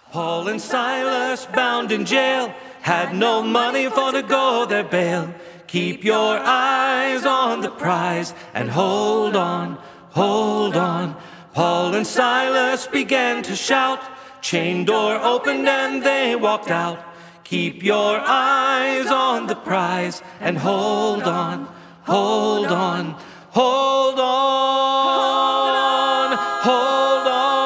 Paul and Silas bound in jail, had no money for to go their bail. Keep your eyes on the prize and hold on, hold on. Paul and Silas began to shout, chain door opened and they walked out. Keep your eyes on the prize and hold on, hold on, hold on, hold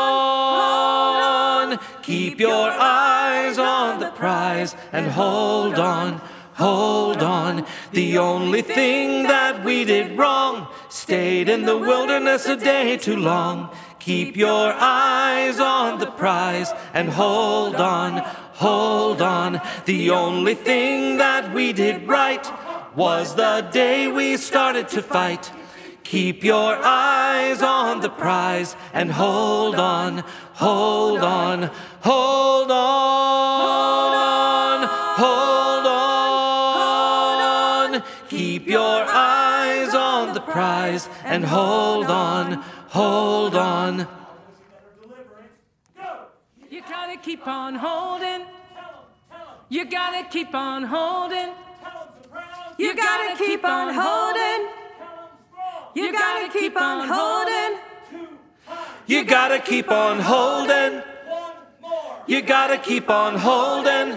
on. Keep your eyes on the prize and hold on, hold on. The only thing that we did wrong, stayed in the wilderness a day too long. Keep your eyes on the prize and hold on, hold on. The only thing that we did right was the day we started to fight. Keep your eyes on the prize and hold on, hold on, hold on, hold on. Keep your eyes on the prize and hold on, hold on. You gotta keep on holding. You gotta keep on holding. You gotta keep on holding. You gotta keep on holding. You gotta keep on holding. You gotta keep on holding.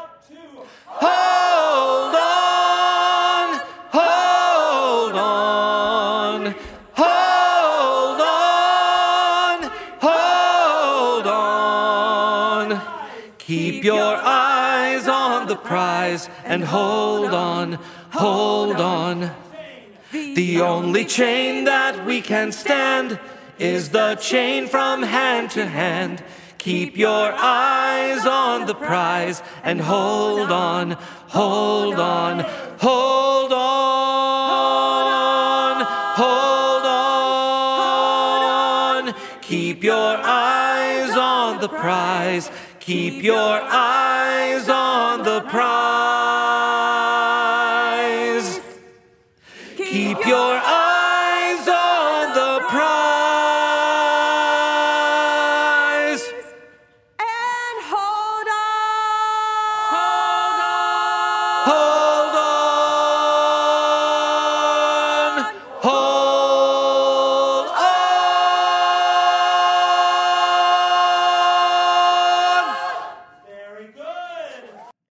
Hold on, hold on, hold on, hold on. Keep your eyes on the prize and hold on, hold on. The only chain that we can stand is the chain from hand to hand. Keep your eyes on the prize and hold on, hold on, hold on, hold on. Keep your eyes on the prize. Keep your eyes on the prize. Keep your eyes